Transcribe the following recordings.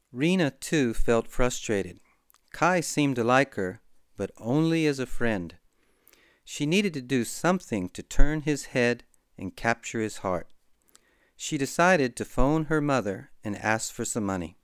Rena, too, felt frustrated. Kai seemed to like her, but only as a friend. She needed to do something to turn his head and capture his heart. She decided to phone her mother and ask for some money.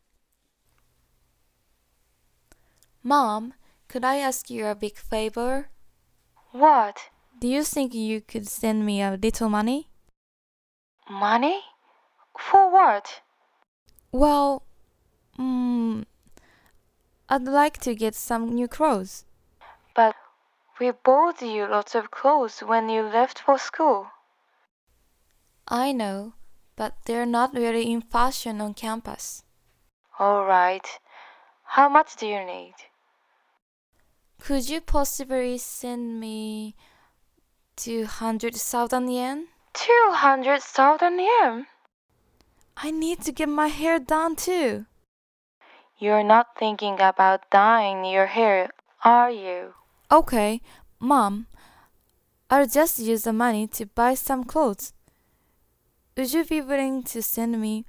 Mom, could I ask you a big favor? What? Do you think you could send me a little money? Money? For what? Well, mm, I'd like to get some new clothes. But we bought you lots of clothes when you left for school. I know, but they're not really in fashion on campus. All right. How much do you need? Could you possibly send me 200,000 yen? 200,000 yen? I need to get my hair done too. You're not thinking about dyeing your hair, are you? Okay, Mom, I'll just use the money to buy some clothes. Would you be willing to send me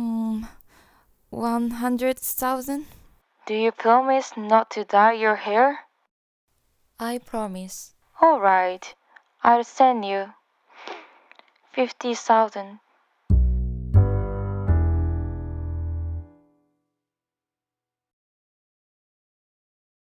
100,000? Do you promise not to dye your hair? I promise. All right. I'll send you 50,000